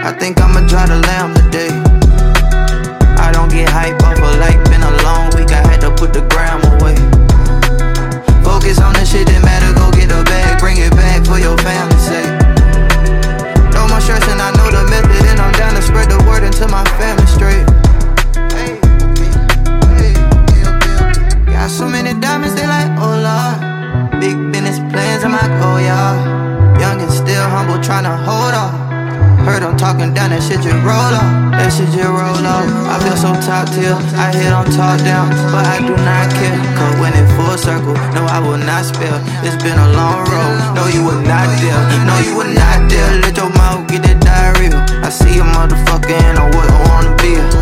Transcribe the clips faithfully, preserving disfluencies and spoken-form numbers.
I think I'ma try to lamb today. I don't get hype off of like been a long week. I had to put the gram away. Focus on the shit that matter. Go get a bag, bring it back for your family's sake. No more stressing, I know the method, and I'm down to spread the word until my family straight. Hey, hey, got so many diamonds, they like, oh Lord. Big business plans, I'm like, oh yeah. Young and still humble, tryna hold on. Heard I'm talking down, that shit just roll off. That shit just roll off. I feel so top tier, I hit on top down, but I do not care. Cause when it full circle, no I will not spill. It's been a long road, no you were not there. No you were not there, let your mouth get that diarrhea. I see a motherfucker and I wouldn't wanna be a.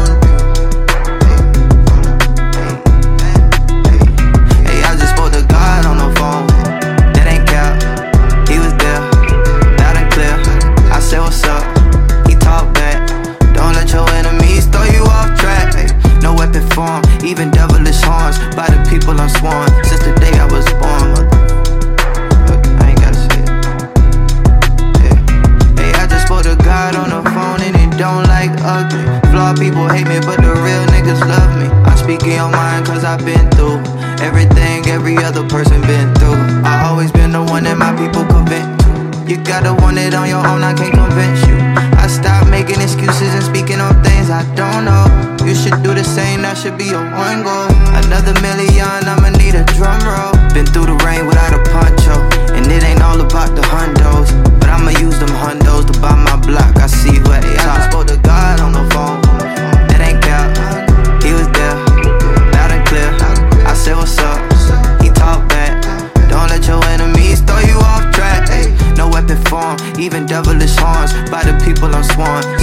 Hey, I just spoke to God on the phone. That ain't cap, he was there, loud and clear. I said what's up, he talked back. Don't let your enemies throw you off track. Ay, no weapon form, even devilish horns. By the people I'm sworn, since the day I was born. I ain't gotta say it. Yeah. Hey, I just spoke to God on the phone and he don't like ugly. Flawed people hate me, but the real niggas love me. I'm speaking your mind cause I've been through everything every other person been through. I always been the one that my people convince. You gotta want it on your own, I can't convince you. I stopped making excuses and speaking on things I don't know. You should do the same, that should be your one goal. Another million, I'ma need a drum roll. Been through the rain without a poncho, and it ain't all about the hundos, but I'ma use them hundos to buy my block. I see who at the top. I spoke to God on the phone. That ain't cap, he was there, loud and clear. I said what's up, he talked back. Don't let your enemies throw you off track. Ay, no weapon form, even devilish horns. By the people I'm sworn,